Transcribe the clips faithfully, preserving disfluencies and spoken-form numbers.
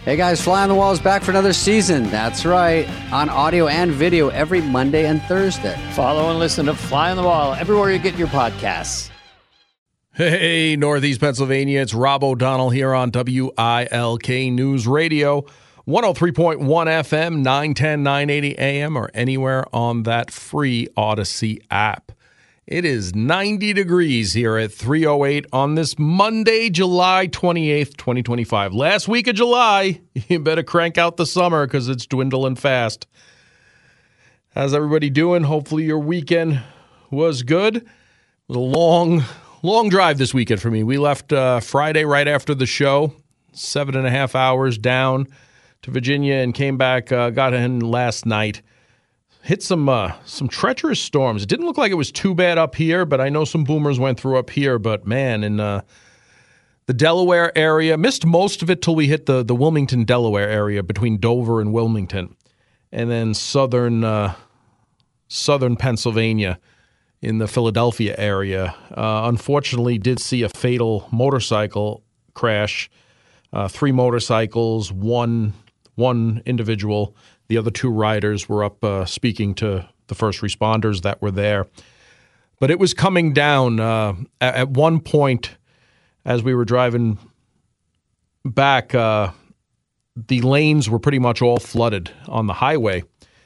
Hey guys, Fly on the Wall is back for another season. That's right, on audio and video every Monday and Thursday. Follow and listen to Fly on the Wall everywhere you get your podcasts. Hey, Northeast Pennsylvania, it's Rob O'Donnell here on W I L K News Radio, one oh three point one F M, nine ten, nine eighty A M, or anywhere on that free Odyssey app. It is ninety degrees here at three oh eight on this Monday, July twenty-eighth, twenty twenty-five. Last week of July, you better crank out the summer because it's dwindling fast. How's everybody doing? Hopefully your weekend was good. It was a long, long drive this weekend for me. We left uh, Friday right after the show, seven and a half hours down to Virginia and came back, uh, got in last night. Hit some uh, some treacherous storms. It didn't look like it was too bad up here, but I know some boomers went through up here. But, man, in uh, the Delaware area, missed most of it till we hit the, the Wilmington, Delaware area between Dover and Wilmington. And then southern, uh, southern Pennsylvania in the Philadelphia area. Uh, unfortunately, did see a fatal motorcycle crash. Uh, three motorcycles, one one individual. The other two riders were up uh, speaking to the first responders that were there. But it was coming down. Uh, at, at one point, as we were driving back, uh, the lanes were pretty much all flooded on the highway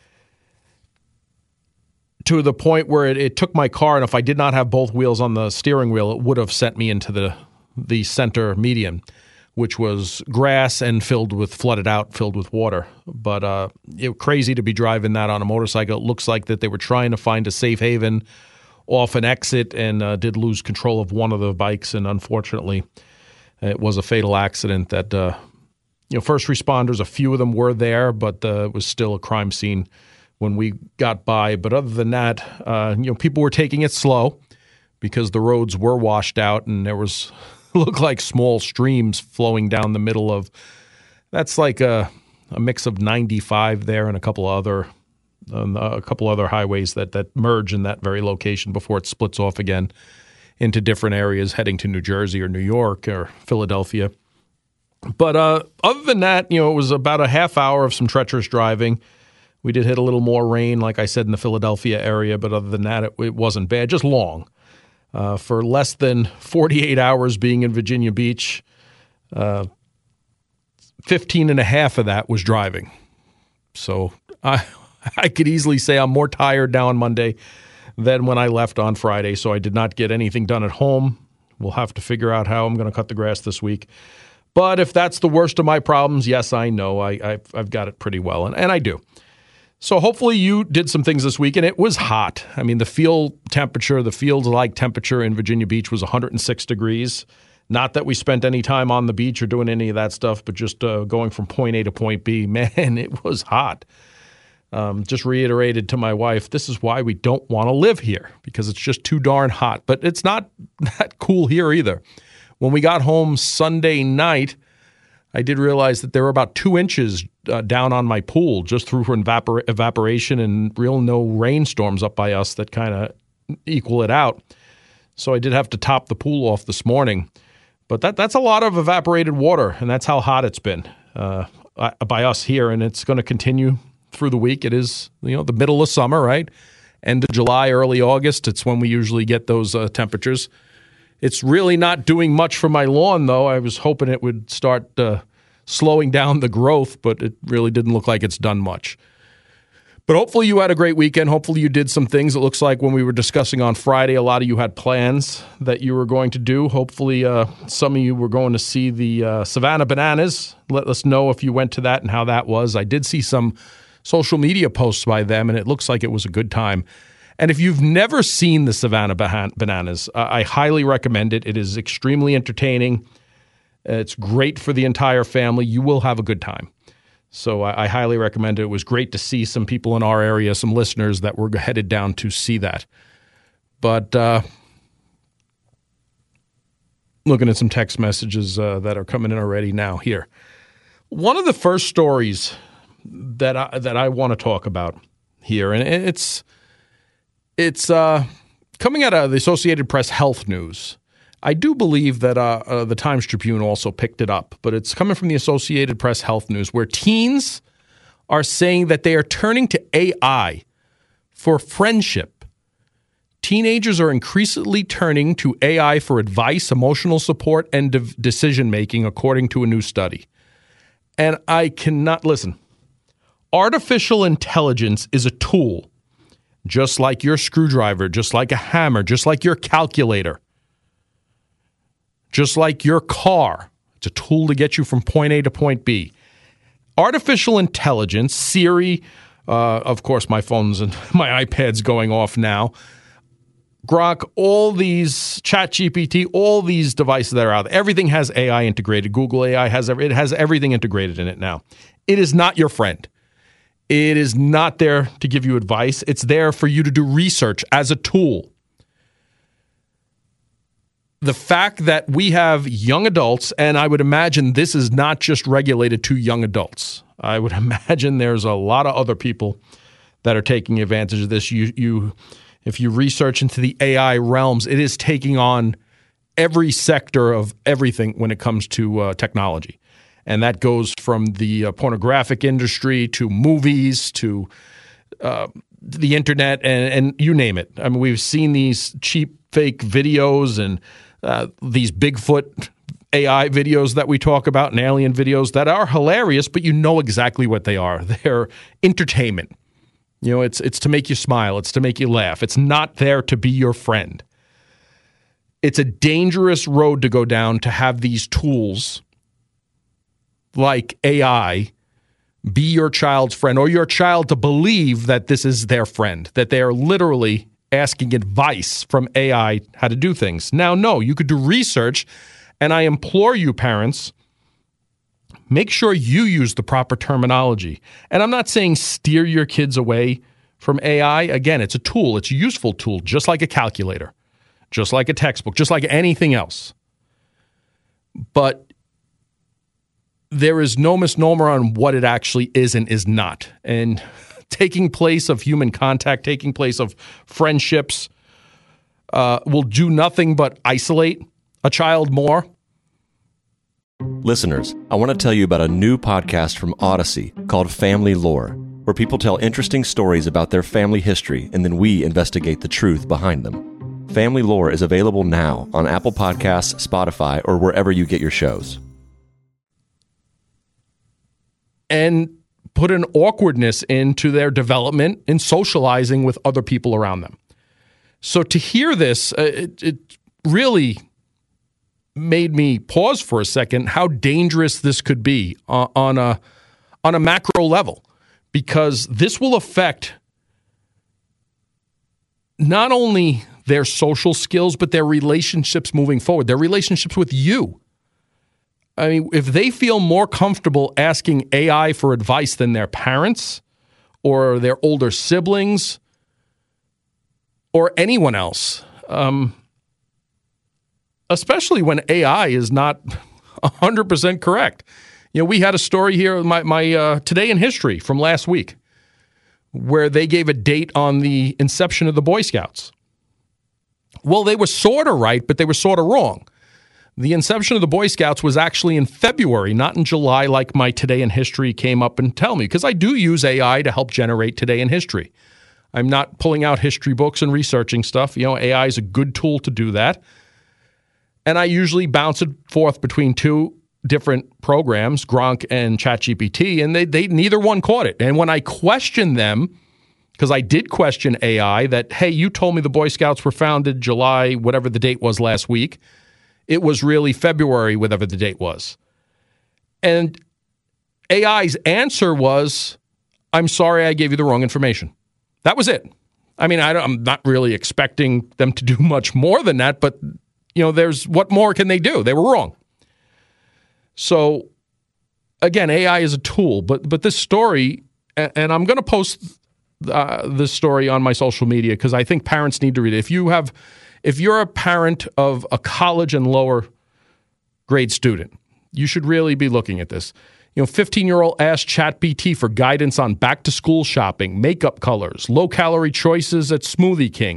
to the point where it, it took my car, and if I did not have both wheels on the steering wheel, it would have sent me into the, the center median, which was grass and filled with, flooded out, filled with water. But uh, it was crazy to be driving that on a motorcycle. It looks like that they were trying to find a safe haven off an exit and uh, did lose control of one of the bikes. And unfortunately, it was a fatal accident that, uh, you know, first responders, a few of them were there, but uh, it was still a crime scene when we got by. But other than that, uh, you know, people were taking it slow because the roads were washed out and there was look like small streams flowing down the middle of, that's like a, a mix of ninety-five there and a couple other um, a couple other highways that, that merge in that very location before it splits off again into different areas heading to New Jersey or New York or Philadelphia. But uh, other than that, you know, it was about a half hour of some treacherous driving. We did hit a little more rain, like I said, in the Philadelphia area, but other than that, it, it wasn't bad, just long. Uh, for less than forty-eight hours being in Virginia Beach, uh, fifteen and a half of that was driving. So I I could easily say I'm more tired now on Monday than when I left on Friday, so I did not get anything done at home. We'll have to figure out how I'm going to cut the grass this week. But if that's the worst of my problems, yes, I know. I, I've, I've got it pretty well, and, and I do. So hopefully you did some things this week, and it was hot. I mean, the field temperature, the field-like temperature in Virginia Beach was one hundred six degrees. Not that we spent any time on the beach or doing any of that stuff, but just uh, going from point A to point B. Man, it was hot. Um, just reiterated to my wife, this is why we don't want to live here, because it's just too darn hot. But it's not that cool here either. When we got home Sunday night, I did realize that there were about two inches uh, down on my pool just through evapor- evaporation and real no rainstorms up by us that kind of equal it out. So I did have to top the pool off this morning. But that that's a lot of evaporated water, and that's how hot it's been uh, by us here, and it's going to continue through the week. It is, you know, the middle of summer, right? End of July, early August. It's when we usually get those uh, temperatures. It's really not doing much for my lawn, though. I was hoping it would start uh, slowing down the growth, but it really didn't look like it's done much. But hopefully you had a great weekend. Hopefully you did some things. It looks like when we were discussing on Friday, a lot of you had plans that you were going to do. Hopefully uh, some of you were going to see the uh, Savannah Bananas. Let us know if you went to that and how that was. I did see some social media posts by them, and it looks like it was a good time. And if you've never seen the Savannah Bananas, uh, I highly recommend it. It is extremely entertaining. It's great for the entire family. You will have a good time. So I, I highly recommend it. It was great to see some people in our area, some listeners that were headed down to see that. But uh, looking at some text messages uh, that are coming in already now here. One of the first stories that I, that I want to talk about here, and it's... It's uh, coming out of the Associated Press Health News I do believe that uh, uh, the Times Tribune also picked it up, but it's coming from the Associated Press Health News, where teens are saying that they are turning to A I for friendship. Teenagers are increasingly turning to A I for advice, emotional support, and de- decision-making, according to a new study. And I cannot listen. Artificial intelligence is a tool, just like your screwdriver, just like a hammer, just like your calculator, just like your car. It's a tool to get you from point A to point B. Artificial intelligence, Siri, uh, of course, my phone's and my iPad's going off now. Grok, all these, ChatGPT, all these devices that are out there, everything has A I integrated. Google A I has it has everything integrated in it now. It is not your friend. It is not there to give you advice. It's there for you to do research as a tool. The fact that we have young adults, and I would imagine this is not just regulated to young adults. I would imagine there's a lot of other people that are taking advantage of this. You, you, if you research into the A I realms, it is taking on every sector of everything when it comes to uh, technology. And that goes from the uh, pornographic industry to movies to uh, the internet and, and you name it. I mean, we've seen these cheap fake videos and uh, these Bigfoot A I videos that we talk about and alien videos that are hilarious, but you know exactly what they are. They're entertainment. You know, it's it's to make you smile. It's to make you laugh. It's not there to be your friend. It's a dangerous road to go down to have these tools like A I be your child's friend, or your child to believe that this is their friend, that they are literally asking advice from A I how to do things. Now, no, you could do research, and I implore you, parents, make sure you use the proper terminology. And I'm not saying steer your kids away from A I. Again, it's a tool. It's a useful tool, just like a calculator, just like a textbook, just like anything else. But there is no misnomer on what it actually is and is not. And taking place of human contact, taking place of friendships uh, will do nothing but isolate a child more. Listeners, I want to tell you about a new podcast from Odyssey called Family Lore, where people tell interesting stories about their family history and then we investigate the truth behind them. Family Lore is available now on Apple Podcasts, Spotify, or wherever you get your shows. And put an awkwardness into their development in socializing with other people around them. So to hear this, uh, it, it really made me pause for a second how dangerous this could be uh, on a on a macro level, because this will affect not only their social skills, but their relationships moving forward, their relationships with you. I mean, if they feel more comfortable asking A I for advice than their parents or their older siblings or anyone else, um, especially when A I is not one hundred percent correct. You know, we had a story here, my, my uh, Today in History from last week, where they gave a date on the inception of the Boy Scouts. Well, they were sort of right, but they were sort of wrong. The inception of the Boy Scouts was actually in February, not in July, like my Today in History came up and tell me, because I do use A I to help generate Today in History. I'm not pulling out history books and researching stuff. You know, A I is a good tool to do that. And I usually bounce it forth between two different programs, Grok and ChatGPT, and they, they neither one caught it. And when I questioned them, because I did question A I that, hey, you told me the Boy Scouts were founded July, whatever the date was last week. It was really February, whatever the date was. And A I's answer was, I'm sorry I gave you the wrong information. That was it. I mean, I don't, I'm not really expecting them to do much more than that, but, you know, there's what more can they do? They were wrong. So, again, A I is a tool, but but this story, and I'm going to post uh, this story on my social media because I think parents need to read it. If you have... If you're a parent of a college and lower grade student, you should really be looking at this. You know, fifteen-year-old asked ChatGPT for guidance on back-to-school shopping, makeup colors, low-calorie choices at Smoothie King.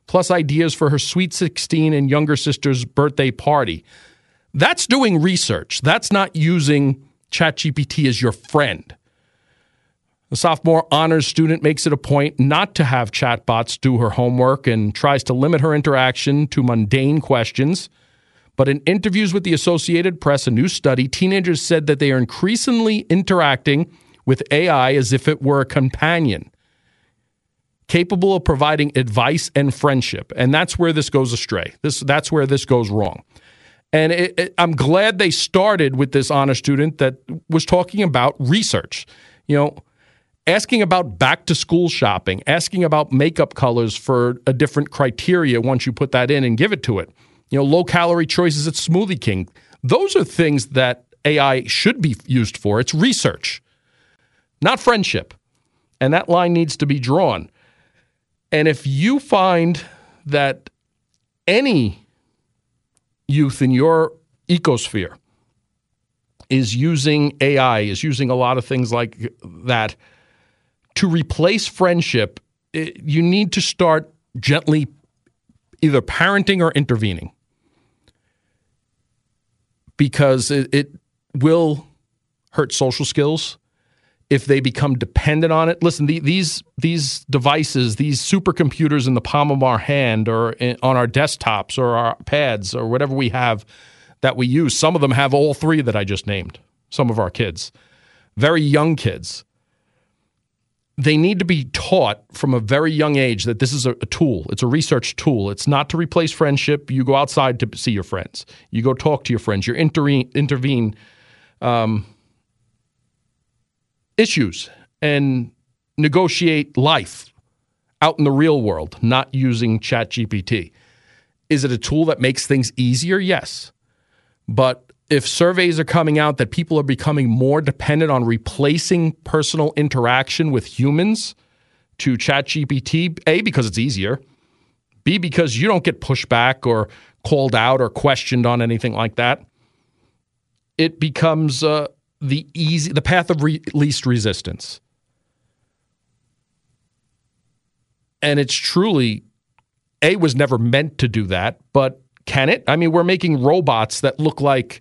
plus ideas for her sweet sixteen and younger sister's birthday party. That's doing research. That's not using ChatGPT as your friend. The sophomore honors student makes it a point not to have chatbots do her homework and tries to limit her interaction to mundane questions. But in interviews with the Associated Press, a new study, teenagers said that they are increasingly interacting with A I as if it were a companion, capable of providing advice and friendship. And that's where this goes astray. This, that's where this goes wrong. And it, it, I'm glad they started with this honor student that was talking about research. You know, asking about back-to-school shopping, asking about makeup colors for a different criteria once you put that in and give it to it. You know, low-calorie choices at Smoothie King. Those are things that A I should be used for. It's research, not friendship. And that line needs to be drawn. And if you find that any youth in your ecosphere is using A I, is using a lot of things like that to replace friendship, it, you need to start gently either parenting or intervening, because it, it will hurt social skills if they become dependent on it. Listen, the, these these devices, these supercomputers in the palm of our hand or in, on our desktops or our pads or whatever we have that we use, some of them have all three that I just named, some of our kids, very young kids. They need to be taught from a very young age that this is a, a tool. It's a research tool. It's not to replace friendship. You go outside to see your friends. You go talk to your friends. You intervene, intervene um, issues and negotiate life out in the real world, not using ChatGPT. Is it a tool that makes things easier? Yes. But if surveys are coming out that people are becoming more dependent on replacing personal interaction with humans to ChatGPT, A, because it's easier, B, because you don't get pushback or called out or questioned on anything like that, it becomes uh, the easy, the path of re- least resistance. And it's truly, A, was never meant to do that, but can it? I mean, we're making robots that look like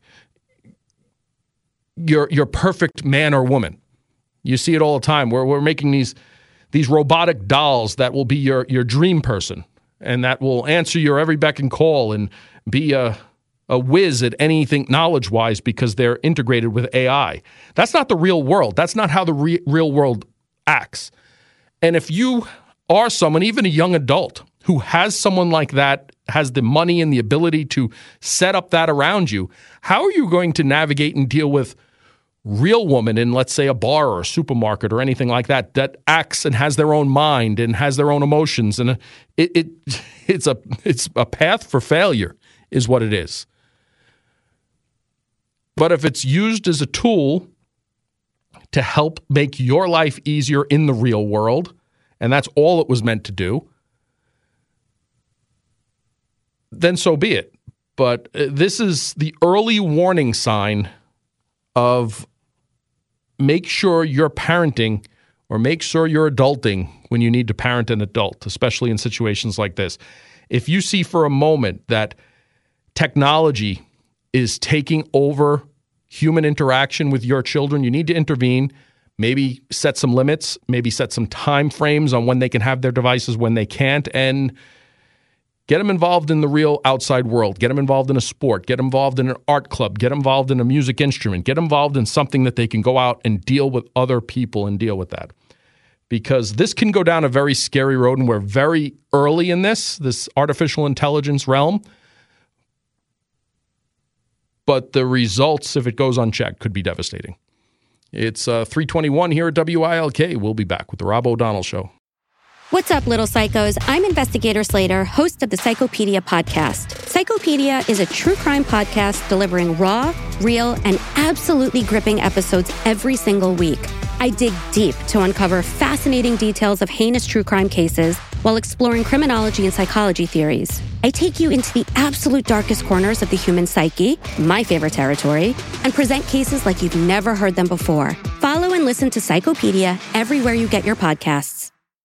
your your perfect man or woman. You see it all the time. We're, we're making these these robotic dolls that will be your, your dream person and that will answer your every beck and call and be a, a whiz at anything knowledge-wise because they're integrated with A I. That's not the real world. That's not how the re- real world acts. And if you are someone, even a young adult, who has someone like that, has the money and the ability to set up that around you, how are you going to navigate and deal with real woman in, let's say, a bar or a supermarket or anything like that, that acts and has their own mind and has their own emotions? And it, it it's a it's a path for failure is what it is. But if it's used as a tool to help make your life easier in the real world, and that's all it was meant to do, then so be it. But this is the early warning sign of make sure you're parenting or make sure you're adulting when you need to parent an adult, especially in situations like this. If you see for a moment that technology is taking over human interaction with your children, you need to intervene, maybe set some limits, maybe set some time frames on when they can have their devices, when they can't, and get them involved in the real outside world. Get them involved in a sport. Get them involved in an art club. Get them involved in a music instrument. Get them involved in something that they can go out and deal with other people and deal with that. Because this can go down a very scary road, and we're very early in this, this artificial intelligence realm. But the results, if it goes unchecked, could be devastating. It's uh, three twenty-one here at W I L K. We'll be back with the Rob O'Donnell Show. What's up, little psychos? I'm Investigator Slater, host of the Psychopedia podcast. Psychopedia is a true crime podcast delivering raw, real, and absolutely gripping episodes every single week. I dig deep to uncover fascinating details of heinous true crime cases while exploring criminology and psychology theories. I take you into the absolute darkest corners of the human psyche, my favorite territory, and present cases like you've never heard them before. Follow and listen to Psychopedia everywhere you get your podcasts.